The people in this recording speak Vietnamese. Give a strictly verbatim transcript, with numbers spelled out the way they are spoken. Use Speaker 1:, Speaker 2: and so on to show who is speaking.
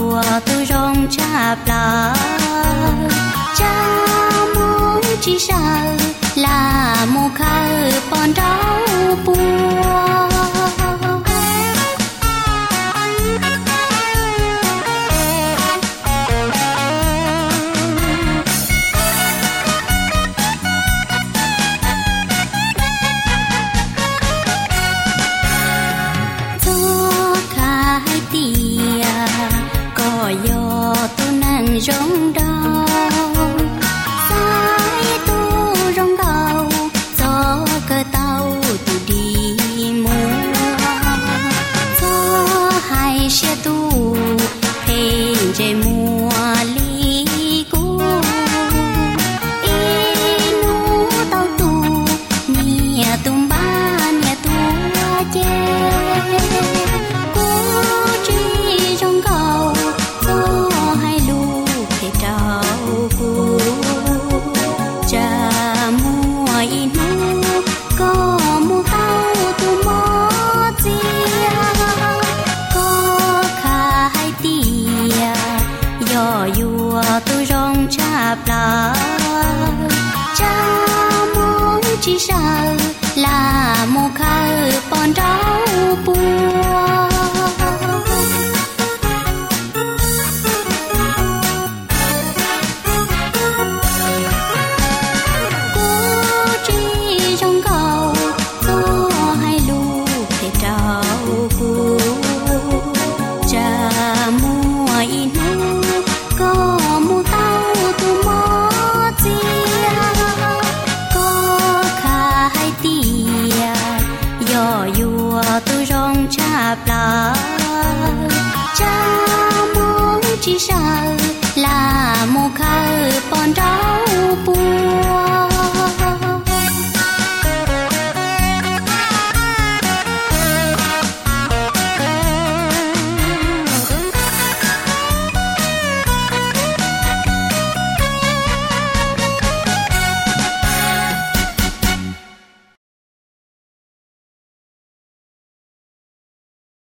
Speaker 1: dùa tôi rong cha plá cha muốn chỉ sợ là một khơi bọn rau bùa rong đau sai tu rong đau gió cơ tàu tu đi mua gió hai xe tu hình trời mùa ly cu inu tàu tu nia tum ba nia tua chê tôi rong cha plá cha muốn chỉ sợ là một khơi bọn rau bùa cô chỉ rong cầu cô hai lu để trao cô cha mua inu có một tàu tu mò chia có khai tia dò dùa tôi rong cha plá cha muốn chỉ sợ là một khơi bọn rau bùa